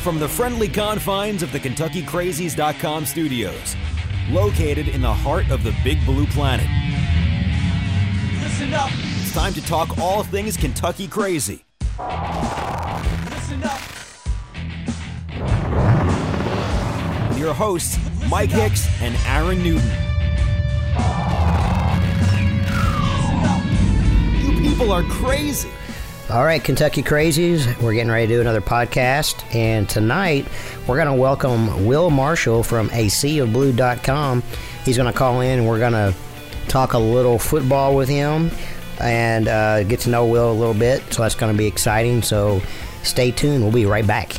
From the friendly confines of the KentuckyCrazies.com studios, located in the heart of the Big Blue Planet. Listen up. It's time to talk all things Kentucky Crazy. Listen up. With your hosts, Mike Hicks and Aaron Newton. You people are crazy. All right, Kentucky Crazies, we're getting ready to do another podcast, and tonight we're going to welcome Will Marshall from acofblue.com. He's going to call in, and we're going to talk a little football with him and get to know Will a little bit, so that's going to be exciting, so stay tuned. We'll be right back.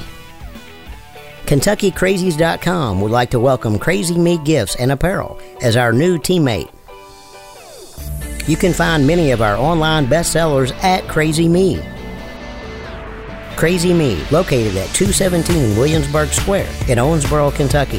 KentuckyCrazies.com would like to welcome Crazy Me Gifts and Apparel as our new teammate. You can find many of our online bestsellers at Crazy Me. Crazy Me, located at 217 Williamsburg Square in Owensboro, Kentucky,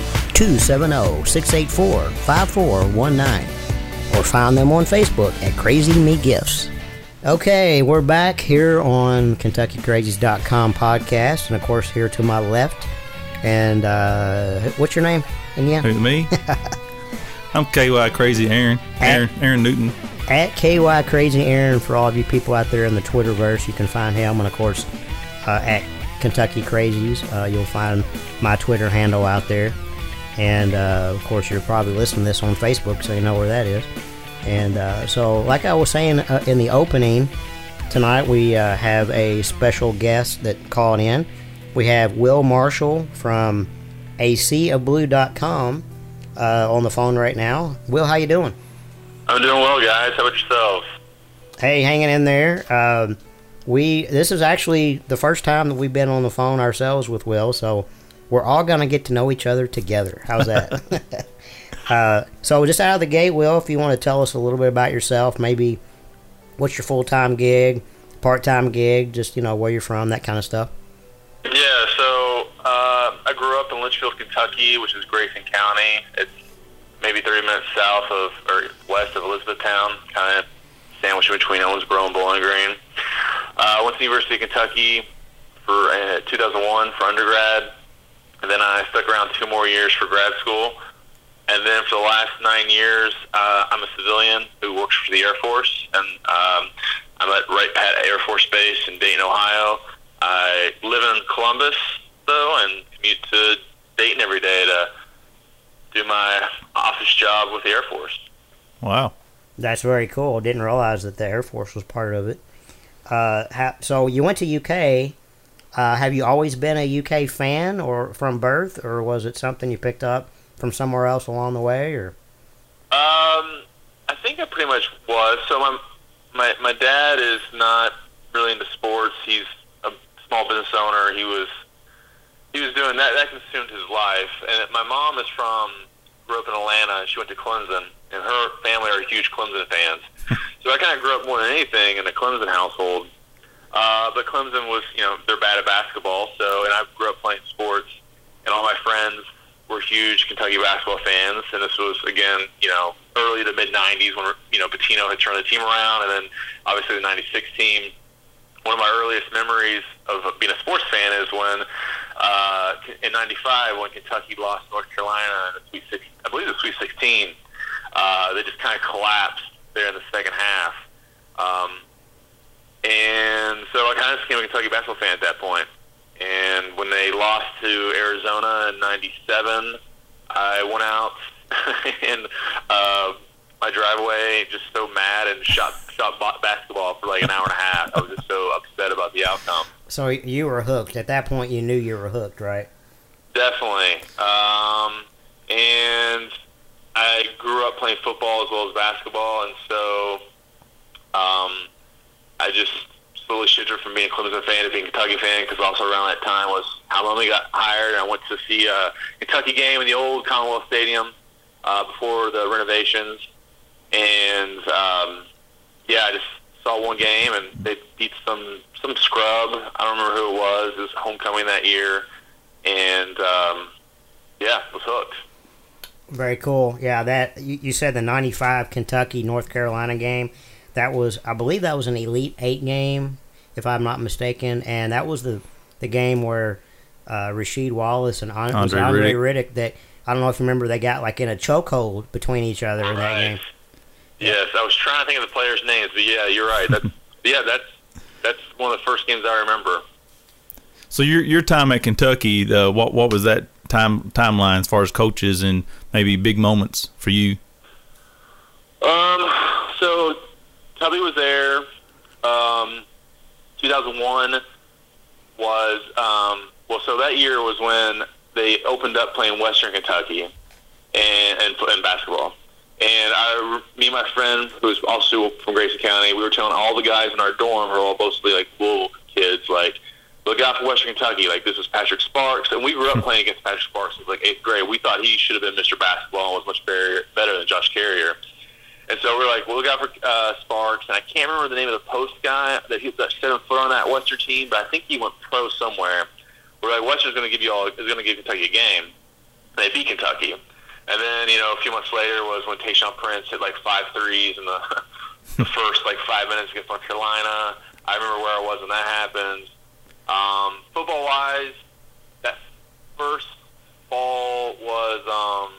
270-684-5419. Or find them on Facebook at Crazy Me Gifts. Okay, we're back here on KentuckyCrazies.com podcast, and of course here to my left. And what's your name? Again? Who, me? I'm KY Crazy Aaron Newton. At KY Crazy Aaron for all of you people out there in the Twitterverse. You can find him, and of course at Kentucky Crazies. You'll find my Twitter handle out there. And of course you're probably listening to this on Facebook, so you know where that is. And so like I was saying in the opening, tonight we have a special guest that called in. We have Will Marshall from acofblue.com on the phone right now. Will, how you doing? I'm doing well, guys. How about yourselves? Hey, hanging in there. This is actually the first time that we've been on the phone ourselves with Will, so we're all going to get to know each other together. How's that? So just out of the gate, Will, if you want to tell us a little bit about yourself, maybe what's your full-time gig, part-time gig, just, where you're from, that kind of stuff. Yeah, so I grew up in Litchfield, Kentucky, which is Grayson County. It's maybe 30 minutes south of, or west of Elizabethtown, kind of sandwiched between Owensboro and Bowling Green. I went to the University of Kentucky for 2001 for undergrad, and then I stuck around 2 more years for grad school. And then for the last 9 years, I'm a civilian who works for the Air Force, and I'm at Wright Pat Air Force Base in Dayton, Ohio. I live in Columbus, though, and commute to Dayton every day to do my office job with the Air Force. Wow. That's very cool. Didn't realize that the Air Force was part of it. So you went to UK. Have you always been a UK fan or from birth, or was it something you picked up from somewhere else along the way? Or I think I pretty much was. So my dad is not really into sports. He's a small business owner. He was doing that. That consumed his life. And my mom grew up in Atlanta. She went to Clemson, and her family are huge Clemson fans. So I kind of grew up more than anything in a Clemson household. But Clemson was, they're bad at basketball. And I grew up playing sports, and all my friends were huge Kentucky basketball fans. And this was, again, early to mid-'90s when, Pitino had turned the team around, and then obviously the 96 team. One of my earliest memories of being a sports fan is when in 95 when Kentucky lost North Carolina in the Sweet 16. They just kind of collapsed there in the second half. And so I kind of became a Kentucky basketball fan at that point. And when they lost to Arizona in 97, I went out in my driveway just so mad and shot basketball for like an hour and a half. I was just so upset about the outcome. So you were hooked. At that point, you knew you were hooked, right? Definitely. And I grew up playing football as well as basketball, and so I just slowly shifted from being a Clemson fan to being a Kentucky fan, because also around that time was how Lumley got hired, and I went to see a Kentucky game in the old Commonwealth Stadium before the renovations. And, I just saw one game, and they beat some scrub. I don't remember who it was. It was homecoming that year. And, was hooked. Very cool. Yeah, that you said the 95 Kentucky-North Carolina game. That was, I believe that was an Elite Eight game, if I'm not mistaken. And that was the game where Rasheed Wallace and Andre Andre Riddick. That I don't know if you remember, they got like in a chokehold between each other in that game. Yes, I was trying to think of the players' names, but yeah, you're right. That's one of the first games I remember. So your time at Kentucky, what was that timeline as far as coaches and maybe big moments for you? So Tubby was there. 2001 was so that year was when they opened up playing Western Kentucky and basketball. And me and my friend, who was also from Grayson County, we were telling all the guys in our dorm, who are all mostly like Louisville kids, like, look out for Western Kentucky. Like, this is Patrick Sparks. And we grew up playing against Patrick Sparks since like 8th grade. We thought he should have been Mr. Basketball and was much better than Josh Carrier. And so we're like, well, look out for Sparks. And I can't remember the name of the post guy that set 7 foot on that Western team, but I think he went pro somewhere. We're like, Western's going to give Kentucky a game. And they beat Kentucky. And then, a few months later was when Tayshaun Prince hit like 5 threes in the first like 5 minutes against North Carolina. I remember where I was when that happened. Football-wise, that first fall was,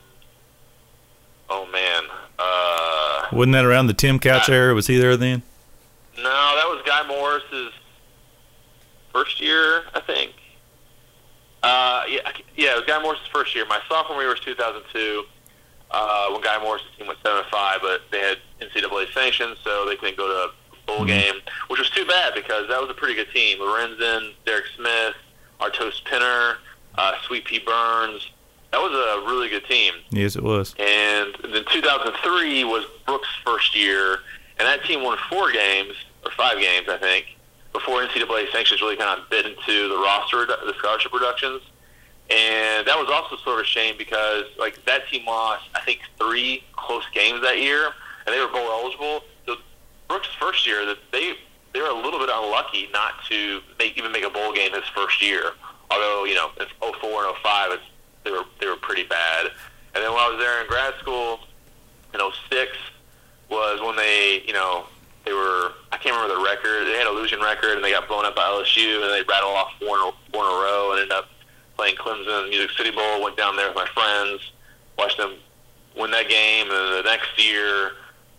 wasn't that around the Tim Couch era? Was he there then? No, that was Guy Morris's first year, I think. Yeah, it was Guy Morris's first year. My sophomore year was 2002, when Guy Morris's team went 7-5, but they had NCAA sanctions, so they couldn't go to a bowl game, which was too bad because that was a pretty good team. Lorenzen, Derek Smith, Artos Pinner, Sweet Pea Burns. That was a really good team. Yes, it was. And then 2003 was Brooks' first year, and that team won 4 games, or 5 games, I think, before NCAA sanctions really kind of bit into the roster, the scholarship reductions. And that was also sort of a shame because, like, that team lost, I think, 3 close games that year, and they were bowl eligible. So Brooks' first year, they were a little bit unlucky not to even make a bowl game his first year. Although, it's 04 and 05, they were pretty bad. And then when I was there in grad school in 06 was when they were, I can't remember the record. They had a losing record, and they got blown up by LSU, and they rattled off 4 in a row and ended up playing Clemson Music City Bowl. Went down there with my friends, watched them win that game, and then the next year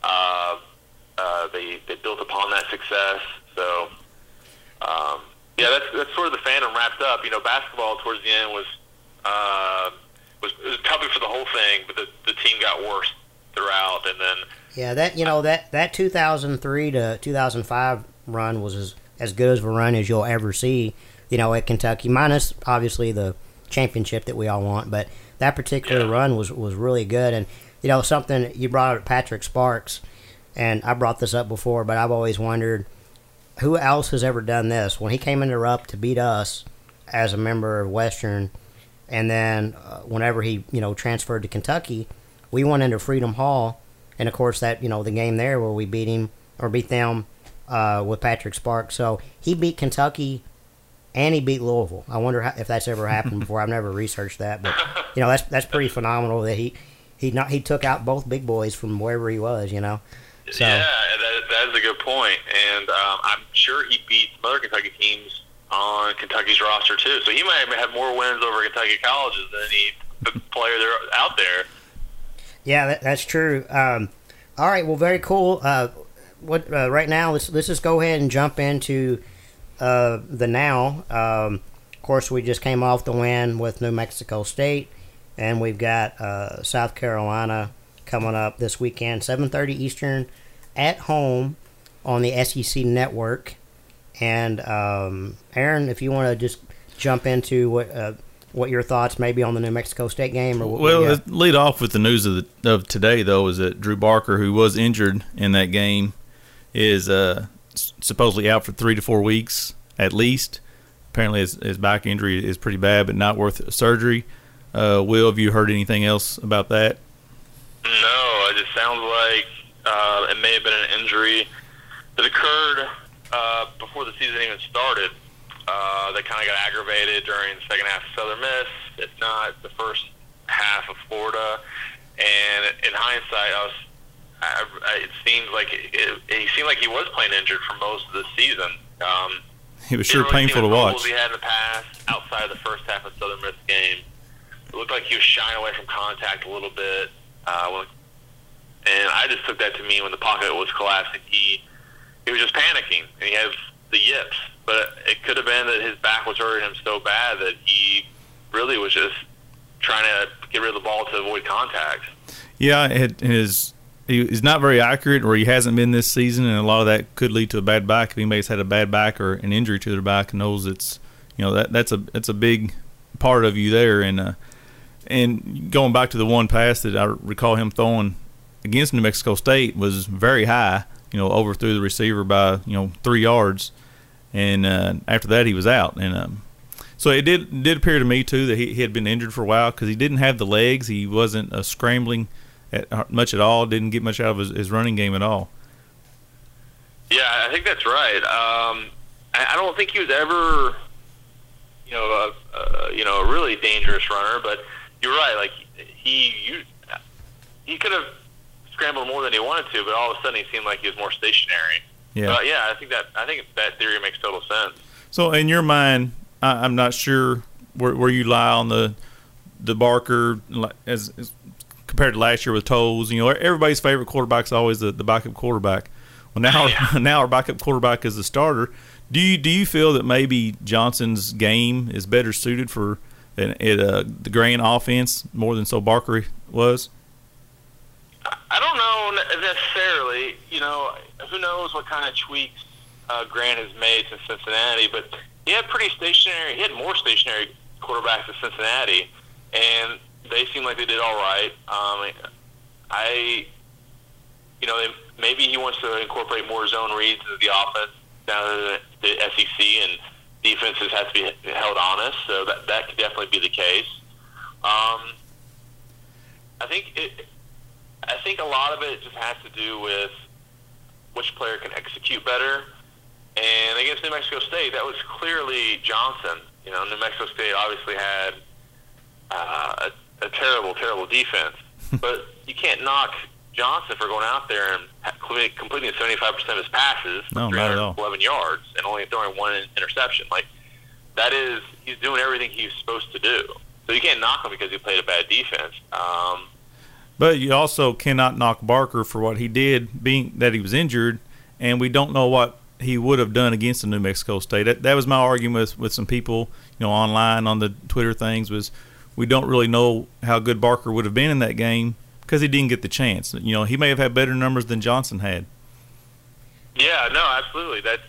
they built upon that success. So, that's sort of the fandom wrapped up. Basketball towards the end was probably for the whole thing, but the team got worse throughout, and then that 2003 to 2005 run was as good as a run as you'll ever see, at Kentucky, minus obviously the championship that we all want, but that particular run was really good. And something you brought up, Patrick Sparks, and I brought this up before, but I've always wondered who else has ever done this. When he came into Rupp to beat us as a member of Western, and then whenever he transferred to Kentucky, we went into Freedom Hall, and of course that the game there where we beat them with Patrick Sparks. So he beat Kentucky and he beat Louisville. I wonder if that's ever happened before. I've never researched that, but that's pretty phenomenal that he took out both big boys from wherever he was. So, yeah, that is a good point, and I'm sure he beat some other Kentucky teams on Kentucky's roster too. So he might have more wins over Kentucky colleges than any player there out there. Yeah, that's true. All right, well, very cool. Right now, let's just go ahead and jump into the now. Of course, we just came off the win with New Mexico State, and we've got South Carolina coming up this weekend, 7:30 Eastern, at home on the SEC Network. And Aaron, if you want to just jump into what your thoughts maybe on the New Mexico State game, or lead off with the news of today though is that Drew Barker, who was injured in that game, is supposedly out for 3 to 4 weeks at least. Apparently, his back injury is pretty bad, but not worth surgery. Will, have you heard anything else about that? No, it just sounds like it may have been an injury that occurred before the season even started. That kind of got aggravated during the second half of Southern Miss, if not the first half of Florida. And in hindsight, it seemed like he was playing injured for most of the season. It was sure Didn't really painful see to the watch. goals he had in the past outside of the first half of Southern Miss game. It looked like he was shying away from contact a little bit. And I just took that to mean when the pocket was collapsing, he was just panicking, and he had the yips. But it could have been that his back was hurting him so bad that he really was just trying to get rid of the ball to avoid contact. Yeah, he's not very accurate, or he hasn't been this season, and a lot of that could lead to a bad back. If anybody's had a bad back or an injury to their back, knows it's that's a big part of you there. And going back to the one pass that I recall him throwing against New Mexico State was very high, overthrew the receiver by 3 yards, and after that he was out. And so it did appear to me too that he had been injured for a while, because he didn't have the legs. He wasn't scrambling much at all. Didn't get much out of his running game at all. Yeah, I think that's right. I don't think he was ever, a really dangerous runner. But you're right. Like he could have scrambled more than he wanted to, but all of a sudden he seemed like he was more stationary. Yeah. But I think that theory makes total sense. So in your mind, I'm not sure where you lie on the Barker as compared to last year with Toles. Everybody's favorite quarterback is always the backup quarterback. Well, now our backup quarterback is the starter. Do you feel that maybe Johnson's game is better suited for the Grant offense more than so Barker was? I don't know necessarily. Who knows what kind of tweaks Grant has made since Cincinnati, but he had more stationary quarterbacks at Cincinnati, and they seem like they did all right. Maybe he wants to incorporate more zone reads into the offense now that the SEC and defenses have to be held honest, so that could definitely be the case. I think a lot of it just has to do with which player can execute better. And against New Mexico State, that was clearly Johnson. New Mexico State obviously had a terrible, terrible defense. But you can't knock Johnson for going out there and completing 75% of his passes for 311 yards and only throwing one interception. He's doing everything he's supposed to do. So you can't knock him because he played a bad defense. But you also cannot knock Barker for what he did, being that he was injured, and we don't know what he would have done against the New Mexico State. That was my argument with some people, online on the Twitter things, was we don't really know how good Barker would have been in that game because he didn't get the chance. He may have had better numbers than Johnson had. Yeah, no, absolutely. That's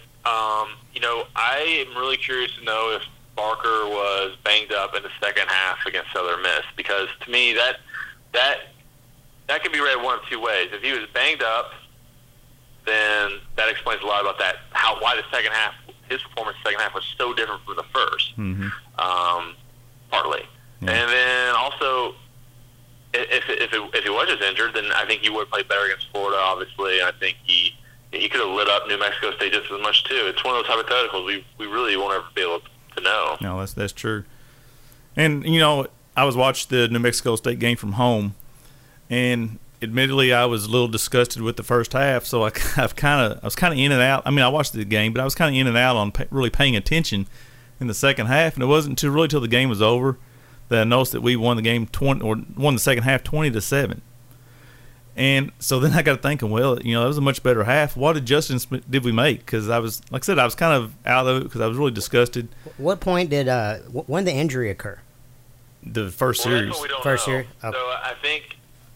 I am really curious to know if Barker was banged up in the second half against Southern Miss, because to me that could be read one of two ways. If he was banged up, then that explains a lot about that. Why the second half, his performance in the second half was so different from the first. Mm-hmm. Partly, yeah. And then also, if he was just injured, then I think he would play better against Florida, obviously. And I think he could have lit up New Mexico State just as much too. It's one of those hypotheticals we really won't ever be able to know. No, that's true. And I was watching the New Mexico State game from home, and admittedly, I was a little disgusted with the first half, so I was kind of in and out. I mean, I watched the game, but I was kind of in and out on really paying attention in the second half. And it wasn't until the game was over that I noticed that we won the game won the second half 20-7. And so then I got to thinking, well, that was a much better half. What adjustments did we make? Because I was, like I said, I was kind of out of it because I was really disgusted. What point did when did the injury occur? The first series. That's what we don't First know. series. Oh. So I think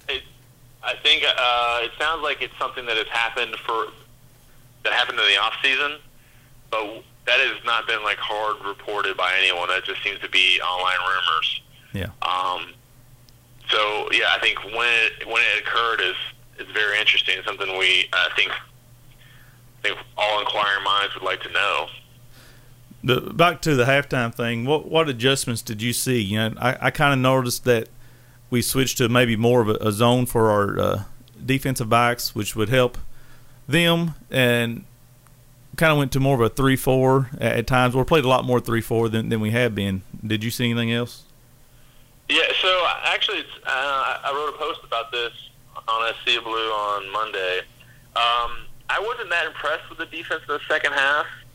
it sounds like it's something that happened in the off season, but that has not been hard reported by anyone. That just seems to be online rumors. Yeah. So yeah, I think when it occurred is very interesting. Something I think all inquiring minds would like to know. Back to the halftime thing. What adjustments did you see? I kind of noticed that we switched to maybe more of a zone for our defensive backs, which would help them, and kind of went to more of a 3-4 at times. We played a lot more 3-4 than we have been. Did you see anything else? Yeah, so actually I wrote a post about this on SC Blue on Monday. I wasn't that impressed with the defense in the second half.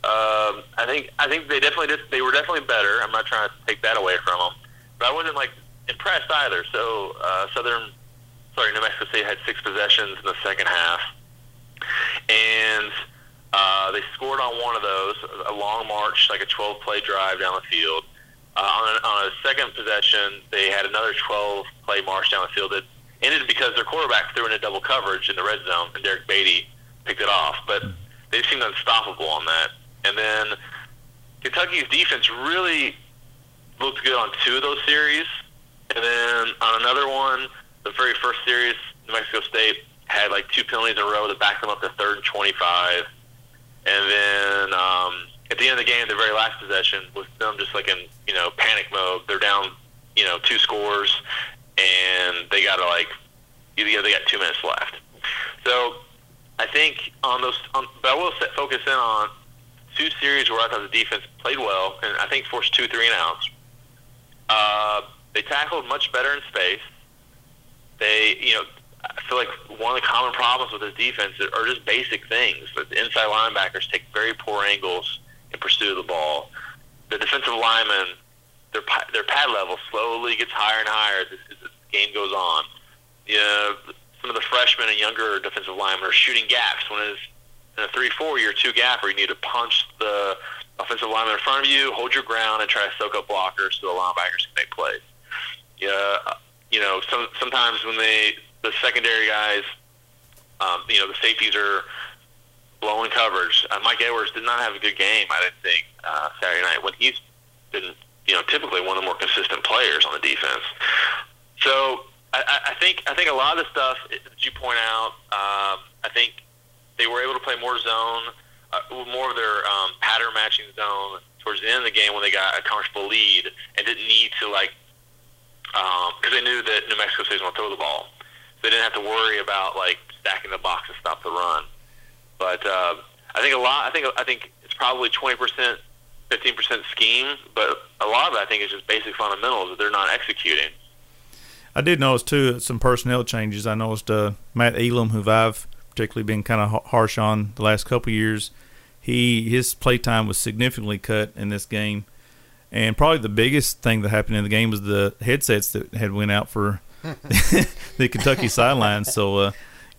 I think they were definitely better. I'm not trying to take that away from them, but I wasn't like impressed either. So New Mexico State had 6 possessions in the second half, and they scored on one of those, a long march, like a 12-play drive down the field. On a second possession, they had another 12-play march down the field that ended because their quarterback threw into double coverage in the red zone, and Derek Beatty picked it off. But they seemed unstoppable on that. And then Kentucky's defense really looked good on 2 of those series. And then on another one, the very first series, New Mexico State had like 2 penalties in a row that backed them up to 3rd and 25. And then at the end of the game, the very last possession, with them just like in, panic mode, they're down, 2 scores, and they got they got 2 minutes left. So I think but I will focus in on 2 series where I thought the defense played well, and I think forced 2 3-and-outs. They tackled much better in space. They, I feel like one of the common problems with this defense are just basic things. But the inside linebackers take very poor angles in pursuit of the ball. The defensive linemen, their pad level slowly gets higher and higher as the game goes on. Some of the freshmen and younger defensive linemen are shooting gaps when it's in a 3-4, you're a 2 gap where you need to punch the offensive lineman in front of you, hold your ground, and try to soak up blockers so the linebackers can make plays. Sometimes when the secondary guys, the safeties are blowing coverage. Mike Edwards did not have a good game, I didn't think, Saturday night, when he's been, typically one of the more consistent players on the defense. So I think a lot of the stuff that you point out, I think they were able to play more zone, more of their pattern matching zone towards the end of the game when they got a comfortable lead and didn't need to because they knew that New Mexico State was going to throw the ball. So they didn't have to worry about stacking the box to stop the run. But I think it's probably 20%, 15% scheme, but a lot of it I think is just basic fundamentals that they're not executing. I did notice too some personnel changes. I noticed Matt Elam, who I've particularly been kind of harsh on the last couple of years, his play time was significantly cut in this game. And probably the biggest thing that happened in the game was the headsets that had went out for the Kentucky sidelines. So,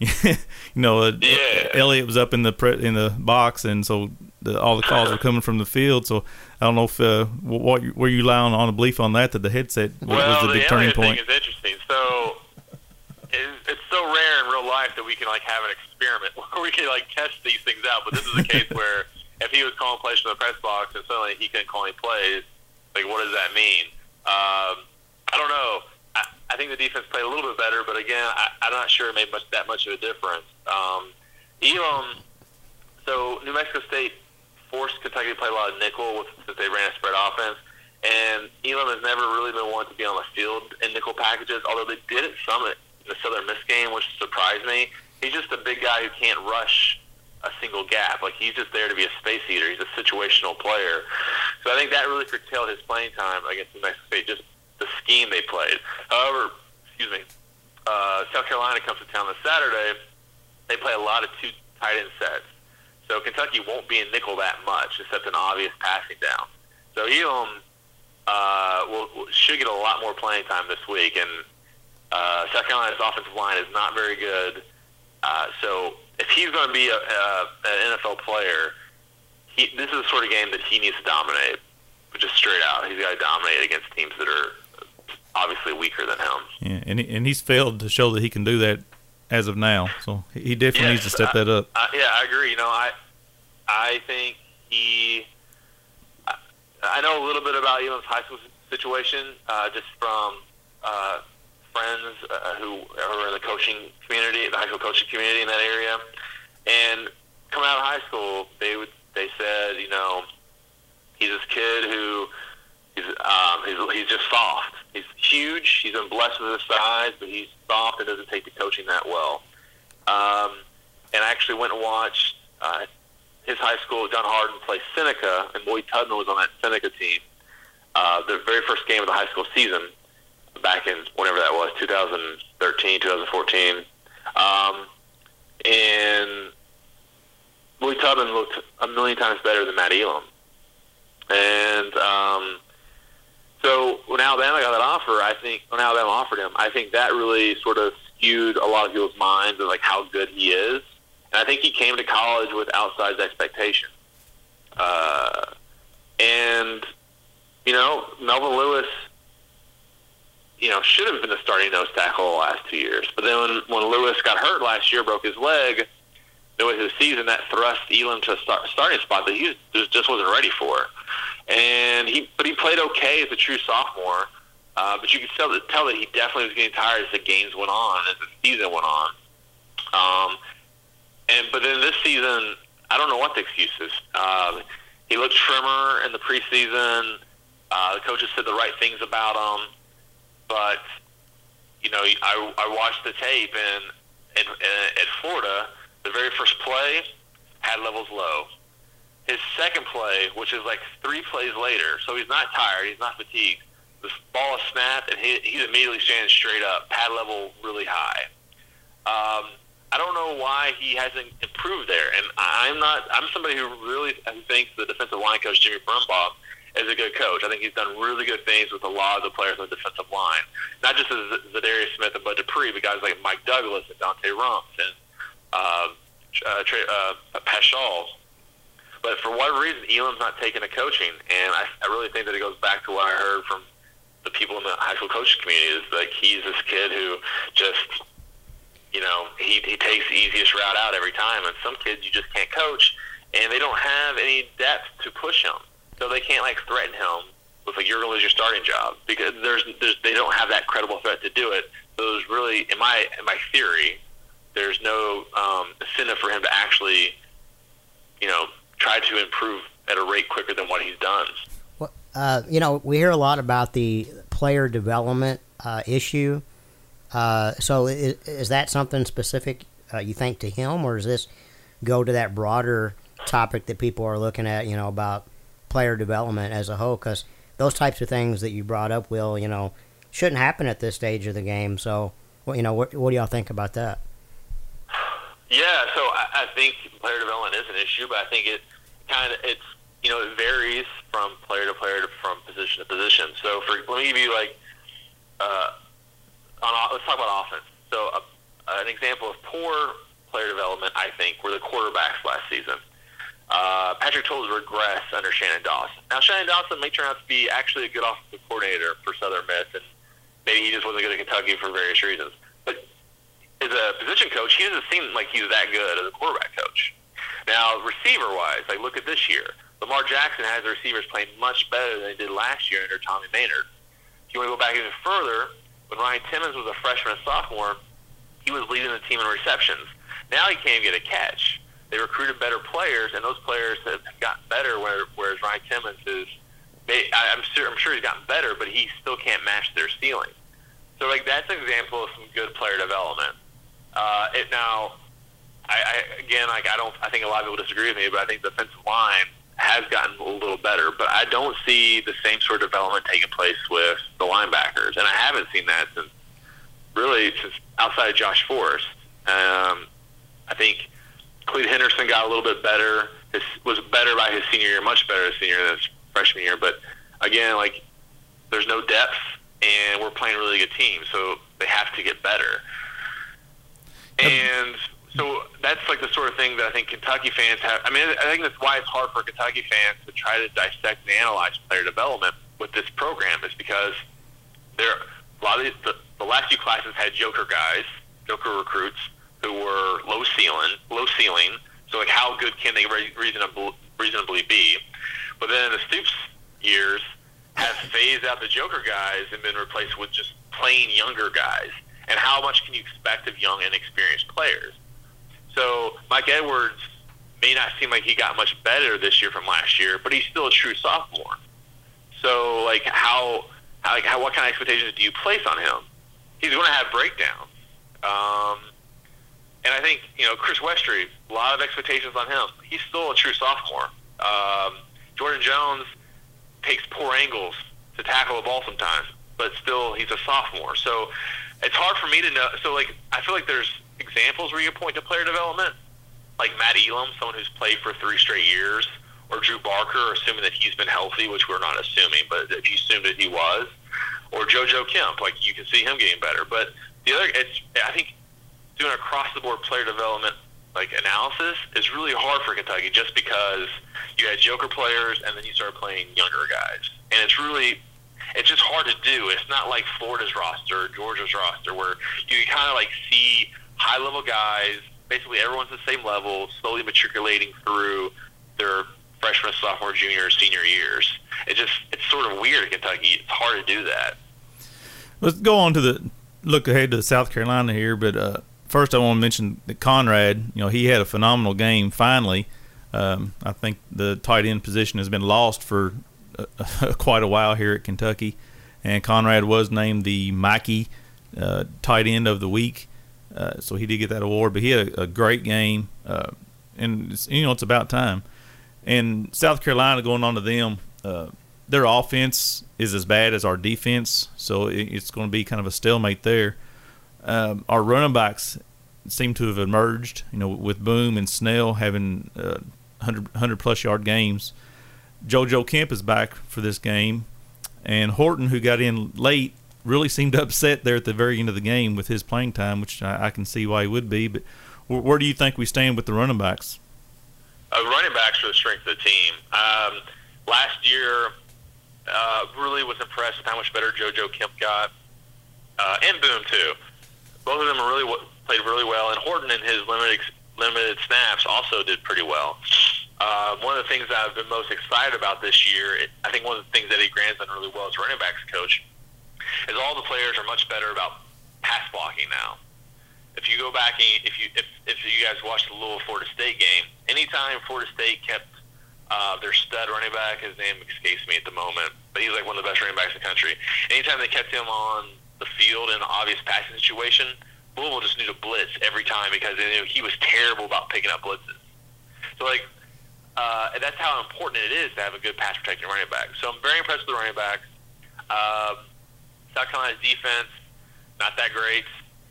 Elliott was up in the box, and so all the calls were coming from the field. So I don't know if were you relying on a belief on that the headset was the big turning point. Thing is interesting. So it's so rare in real life that we can have an experiment where we can test these things out. But this is a case where if he was calling plays from the press box and suddenly he couldn't call any plays, what does that mean? I don't know. I think the defense played a little bit better, but again, I'm not sure it made that much of a difference. Elam, so New Mexico State forced Kentucky to play a lot of nickel since they ran a spread offense, and Elam has never really been one to be on the field in nickel packages, although they did at Summit in the Southern Miss game, which surprised me. He's just a big guy who can't rush a single gap. He's just there to be a space eater. He's a situational player. So I think that really curtailed his playing time against New Mexico State, just the scheme they played. However, South Carolina comes to town this Saturday. They play a lot of 2 tight end sets. So Kentucky won't be in nickel that much, except an obvious passing down. So Elam should get a lot more playing time this week. And South Carolina's offensive line is not very good. So if he's going to be an NFL player, this is the sort of game that he needs to dominate, just straight out. He's got to dominate against teams that are obviously weaker than him. Yeah, and he's failed to show that he can do that as of now. So he definitely needs to step that up. I agree. I think I know a little bit about Elam's high school situation, just from friends who are in the coaching community, the high school coaching community in that area. And coming out of high school, they said, he's this kid who he's just soft. He's huge. He's been blessed with his size, but he's soft and doesn't take to coaching that well. And I actually went and watched his high school, John Harden, play Seneca, and Boyd Tubman was on that Seneca team. The very first game of the high school season, back in whenever that was, 2013, 2014. And Boyd Tubman looked a million times better than Matt Elam. And so when Alabama got that offer, when Alabama offered him, I think that really sort of skewed a lot of people's minds of like how good he is. And I think he came to college with outsized expectations. And, Melvin Lewis, should have been the starting nose tackle the last 2 years. But then when Lewis got hurt last year, broke his leg, midway through the season, that thrust Elam to a starting spot that he just wasn't ready for. And he played okay as a true sophomore. But you could tell that he definitely was getting tired as the games went on, as the season went on. But then this season, I don't know what the excuse is. He looked trimmer in the preseason. The coaches said the right things about him. But, I watched the tape, and at Florida, the very first play had levels low. His second play, which is like 3 plays later, so he's not tired, he's not fatigued. The ball is snapped, and he's immediately standing straight up, pad level really high. I don't know why he hasn't improved there, and I'm somebody who really thinks the defensive line coach, Jimmy Brumbaugh, is a good coach. I think he's done really good things with a lot of the players on the defensive line. Not just as Zadarius Smith and Bud Dupree, but guys like Mike Douglas and Dante Rumps and Pat Shaw. But for whatever reason, Elam's not taking the coaching, and I really think that it goes back to what I heard from the people in the high school coaching community is like he's this kid who just, he takes the easiest route out every time, and some kids you just can't coach, and they don't have any depth to push him. So they can't threaten him with you're gonna lose your starting job because they don't have that credible threat to do it. So there's really, in my theory, there's no incentive for him to actually, try to improve at a rate quicker than what he's done. Well, we hear a lot about the player development issue. So is that something specific you think to him, or does this go to that broader topic that people are looking at, about player development as a whole? Because those types of things that you brought up, Will, shouldn't happen at this stage of the game. So, what do y'all think about that? Yeah, so I think player development is an issue, but I think it varies from player to player, from position to position. So let me give you let's talk about offense. So an example of poor player development, I think, were the quarterbacks last season. Patrick Tolles regressed under Shannon Dawson. Now, Shannon Dawson may turn out to be actually a good offensive coordinator for Southern Miss, and maybe he just wasn't good at Kentucky for various reasons. But as a position coach, he doesn't seem like he's that good as a quarterback coach. Now, receiver-wise, look at this year. Lamar Jackson has the receivers playing much better than they did last year under Tommy Maynard. If you want to go back even further, when Ryan Timmons was a freshman and sophomore, he was leading the team in receptions. Now he can't even get a catch. They recruited better players, and those players have gotten better, whereas Ryan Timmons is I'm sure he's gotten better, but he still can't match their ceiling. So that's an example of some good player development. I think a lot of people disagree with me, but I think the defensive line has gotten a little better, but I don't see the same sort of development taking place with the linebackers, and I haven't seen that since outside of Josh Forrest. I think Clete Henderson got a little bit better. Was better by his senior year, much better his senior year than his freshman year. But again, there's no depth, and we're playing a really good team, so they have to get better. And so that's the sort of thing that I think Kentucky fans have. I think that's why it's hard for Kentucky fans to try to dissect and analyze player development with this program, is because a lot of the last few classes had joker recruits who were low ceiling. So how good can they reasonably be? But then in the Stoops years have phased out the joker guys and been replaced with just plain younger guys. And how much can you expect of young, inexperienced players? So Mike Edwards may not seem like he got much better this year from last year, but he's still a true sophomore. So what kind of expectations do you place on him? He's going to have breakdowns. And I think, Chris Westry, a lot of expectations on him. He's still a true sophomore. Jordan Jones takes poor angles to tackle the ball sometimes, but still he's a sophomore. So it's hard for me to know. So I feel like there's examples where you point to player development, like Matt Elam, someone who's played for 3 straight years, or Drew Barker, assuming that he's been healthy, which we're not assuming, but if you assumed that he was, or JoJo Kemp, like you can see him getting better. But the other, I think doing across-the-board player development like analysis is really hard for Kentucky just because you had joker players and then you started playing younger guys. And it's just hard to do. It's not like Florida's roster or Georgia's roster where you can kind of like see high-level guys, basically everyone's the same level, slowly matriculating through their freshman, sophomore, junior, senior years. It's sort of weird in Kentucky. It's hard to do that. Let's go on to look ahead to South Carolina here, but first I want to mention that Conrad, he had a phenomenal game finally. I think the tight end position has been lost for quite a while here at Kentucky, and Conrad was named the Mackey tight end of the week, so he did get that award. But he had a great game, and it's about time. And South Carolina, going on to them, their offense is as bad as our defense, so it's going to be kind of a stalemate there. Our running backs seem to have emerged, with Boom and Snell having 100-plus yard games. JoJo Kemp is back for this game, and Horton, who got in late, really seemed upset there at the very end of the game with his playing time, which I can see why he would be. But where do you think we stand with the running backs? Running backs are the strength of the team. Last year, really was impressed with how much better JoJo Kemp got, and Boom too. Both of them played really well, and Horton in his limited snaps also did pretty well. One of the things that I've been most excited about this year, I think one of the things that Eddie Grant's done really well as running backs coach, is all the players are much better about pass blocking now. If you go back and if you guys watched the Louisville Florida State game, anytime Florida State kept their stud running back, his name escapes me at the moment, but he's like one of the best running backs in the country. Anytime they kept him on the field in an obvious passing situation, Louisville just knew to blitz every time because they knew he was terrible about picking up blitzes. So that's how important it is to have a good pass protecting running back. So I'm very impressed with the running backs. South Carolina's defense, not that great.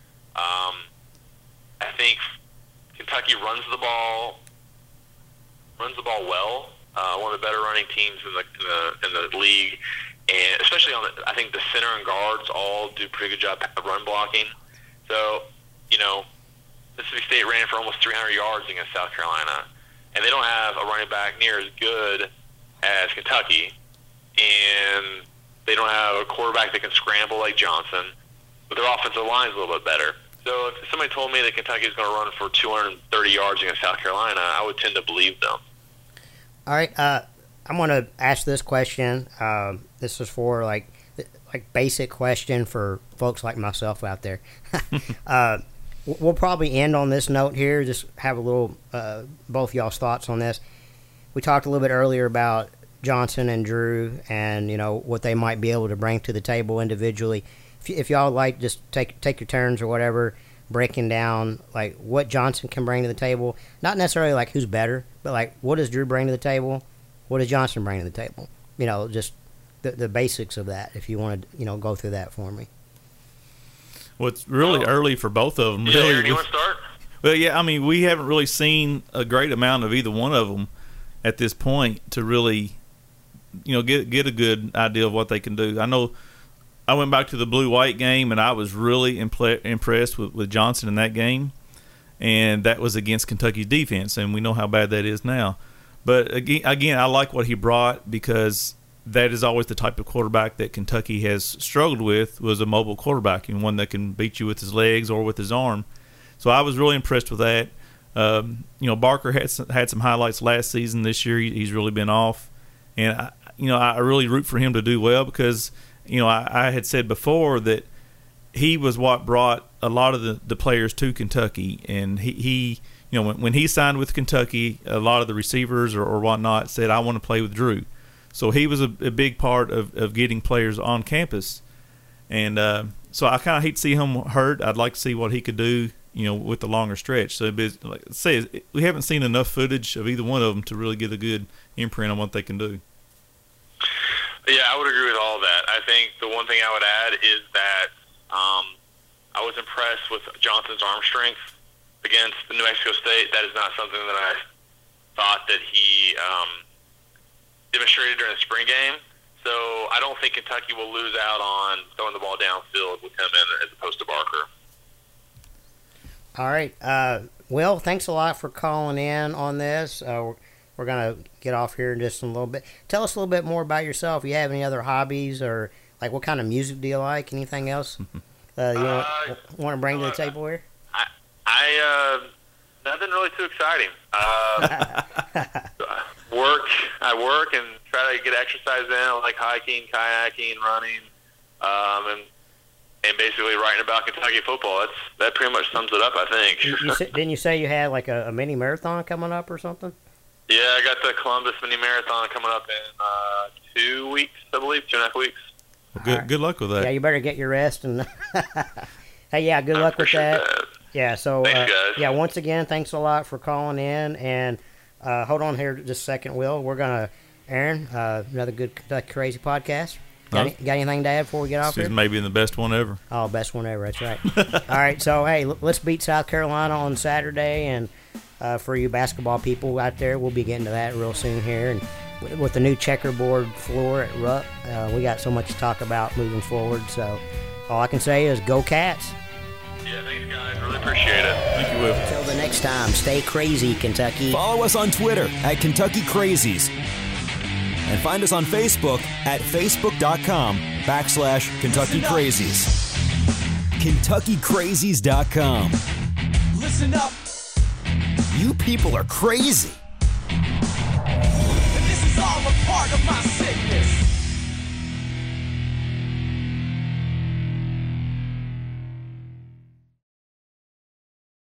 I think Kentucky runs the ball well. One of the better running teams in the league, and especially I think the center and guards all do a pretty good job of run blocking. So, Mississippi State ran for almost 300 yards against South Carolina, and they don't have a running back near as good as Kentucky, and they don't have a quarterback that can scramble like Johnson, but their offensive line is a little bit better. So if somebody told me that Kentucky is going to run for 230 yards against South Carolina, I would tend to believe them. All right, I'm going to ask this question. This is for like basic question for folks like myself out there. We'll probably end on this note here. Just have a little both y'all's thoughts on this. We talked a little bit earlier about Johnson and Drew, and what they might be able to bring to the table individually. If y'all like, just take your turns or whatever, breaking down like what Johnson can bring to the table. Not necessarily like who's better, but like what does Drew bring to the table? What does Johnson bring to the table? Just the basics of that. If you want to, go through that for me. Well, it's really early for both of them. Yeah, Aaron, you want to start? Well, yeah. I mean, we haven't really seen a great amount of either one of them at this point to really, get a good idea of what they can do. I know I went back to the blue-white game, and I was really impressed with Johnson in that game, and that was against Kentucky's defense, and we know how bad that is now. But again, I like what he brought because that is always the type of quarterback that Kentucky has struggled with, was a mobile quarterback, and one that can beat you with his legs or with his arm. So I was really impressed with that. Barker had some highlights last season. This year he's really been off, and I really root for him to do well because I had said before that he was what brought a lot of the players to Kentucky, and he when he signed with Kentucky, a lot of the receivers or whatnot said, I want to play with Drew. So he was a big part of getting players on campus. And so I kind of hate to see him hurt. I'd like to see what he could do, with the longer stretch. So like I say, we haven't seen enough footage of either one of them to really get a good imprint on what they can do. Yeah, I would agree with all that. I think the one thing I would add is that I was impressed with Johnson's arm strength. against New Mexico State, that is not something that I thought that he demonstrated during the spring game. So I don't think Kentucky will lose out on throwing the ball downfield with him in as opposed to Barker. All right. Will, thanks a lot for calling in on this. We're going to get off here in just a little bit. Tell us a little bit more about yourself. You have any other hobbies, or like what kind of music do you like? Anything else you want to bring to the table here? I nothing really too exciting. I work and try to get exercise in. I like hiking, kayaking, running, and basically writing about Kentucky football. That pretty much sums it up, I think. Didn't you say you had like a mini marathon coming up or something? Yeah, I got the Columbus mini marathon coming up in 2 weeks, I believe, 2.5 weeks. Well, good luck with that. Yeah, you better get your rest and. Hey, yeah, good luck with that. Yeah, so thanks, guys. Yeah, once again, thanks a lot for calling in, and hold on here just a second, Will. We're gonna, Aaron, another good Kentucky Crazy podcast. Got anything to add before we get off This here? is maybe the best one ever. Oh, best one ever. That's right. All right, so hey, let's beat South Carolina on Saturday, and for you basketball people out there, we'll be getting to that real soon here, and with the new checkerboard floor at Rupp, we got so much to talk about moving forward. So all I can say is go Cats. Yeah, thanks, guys. Really appreciate it. Thank you, Will. Until the next time, stay crazy, Kentucky. Follow us on Twitter at Kentucky Crazies. And find us on Facebook at facebook.com/Kentucky Crazies. KentuckyCrazies.com. Listen up. You people are crazy. And this is all a part of my sickness.